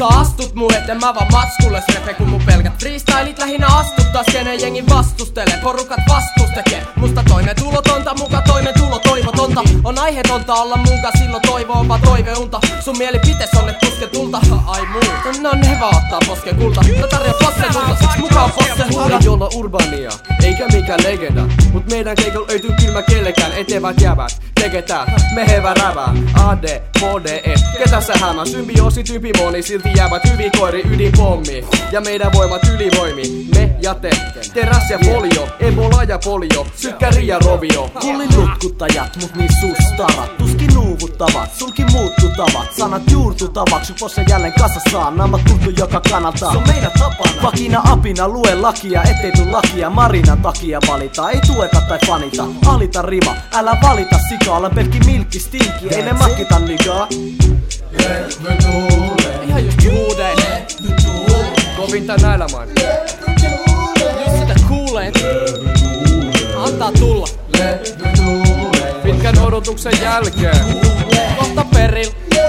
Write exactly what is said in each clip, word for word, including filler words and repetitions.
Sä astut mun eteen, mä vaan matskulle repe, kun mun pelkät freestylit lähinnä astuttaa. Skenen jengi vastustele, porukat vastus tekee musta toinen tulotonta, muka toinen tulo toivotonta. On aiheetonta olla munka, silloin toivo on vaan toiveunta. Sun mielipites on et pusketulta, ai muu. No ne vaan ottaa posken kulta, no tarjoa possetulta, siksi mukaan posse huuda. Ei olla urbania, eikä mikään legenda, mut meidän keikolla ei tuu kylmä kellekään. Etevät jävät, teketään, mehevä rävää. A D, H D, S, ketä sä hämää? Symbioosi, typimoni, silti jäävät hyvin koiri, ydinpommi. Ja meidän voimat ylivoimi, me ja te. Teräs ja folio, ebola ja polio, sykkäri ja rovio. Kullin lutkuttajat, mut niin sustarat. Tuskin nuuvuttavat, sulki muuttutavat. Sanat juurtutavat, sun posse jälleen kasassaan. Naamat tuttu joka kannalta, se on meidän tapana. Vakina apina, lue lakia, ettei tuu lakia. Marinan takia valita, ei tueta tai fanita. Alita rima, älä valita sikaa. Olen pelkki milkki stinki, ei ne matkita nigaa. Levy tuulee, ihan just huudein. levy tuulee, Kovinta näillä main. Just sitä kuuleen, levy tuulee, antaa tulla. levy tuulee, Pitkän odotuksen jälkeen. Kohta peril.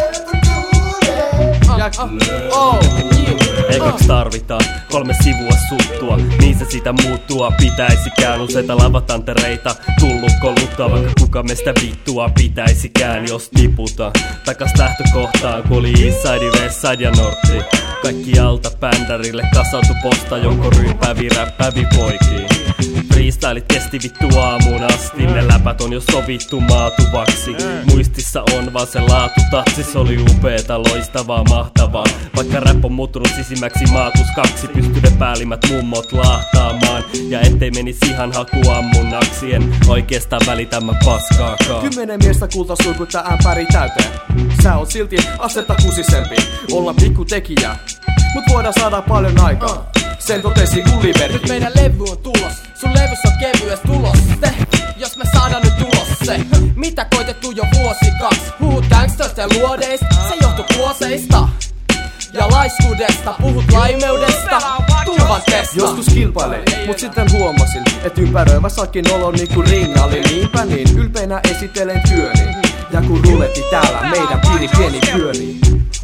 Ja, oh, Ekaksi tarvitaan kolme sivua suttua, niin se sitä muuttua pitäisikään. Useita lavatantereita tullut koluttaa, vaikka kuka meistä vittua pitäisikään. Jos tiputaan takas lähtökohtaan, kun oli Eastside, Westside ja Northi. Kaikki alta bändärille kasautu posta, jonko ryyppäävi räppäävi poikiin. Freestylit kesti vittu aamuun asti, ne läpät on jo sovittu maatuvaksi. Muistissa on vaan se laatu, tatsis oli upeeta, loistavaa, mahtavaa. Vaikka rap on muuttunut sisimmäksi maatus kaksi, pystyy ne päällimmät mummot lahtaamaan. Ja ettei menis ihan hakuammunnaksi, en oikeastaan välitä mä paskaakaan. Kymmenen miestä kulta suikuttaa ämpäri täyteen. Sä oot silti astetta kusisempi, olla pikku tekijä, mut voidaan saada paljon aikaa. Sen totesi Gulliverkin. Nyt meidän levy on tulos, sun levyssä on kevyes tulos. Se, jos me saadaan nyt tulos se, mitä koitettu jo vuosi kaks. Puhut gangstoista ja luodeista, se johtuu kuoseista ja laiskuudesta, puhut laimeudesta, tulvan testa. Joskus kilpailee, mut sitten huomasin, et ympäröivä sakin olo niinku ringalli. Niinpä niin, ylpeinä esittelen työni, ja kun ruletti täällä meidän pieni pieni pyörii.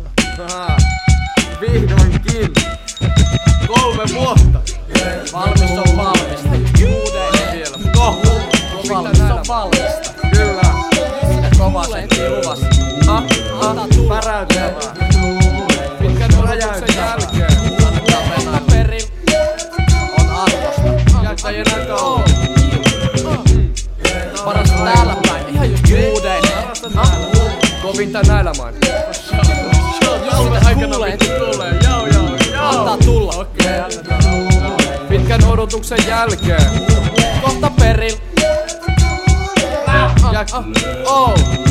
Vihdoinkin kolme vuotta. Valmis on valmista, huudein vielä. Kohu, Valmis on valmista, kyllä. ja kovasti luvas. Ah, Antaa tulla. päräyttävää. Pitkän odotuksen jälkeen. Antaa mennä peril, on arvosta. Jättäjien aika on. Parasta täällä päin, ihan just huudein. Kovinta näillä main. Sitä kuuleen, antaa tulla. Pitkän odotuksen jälkeen. Kohta peril. Ja, oh.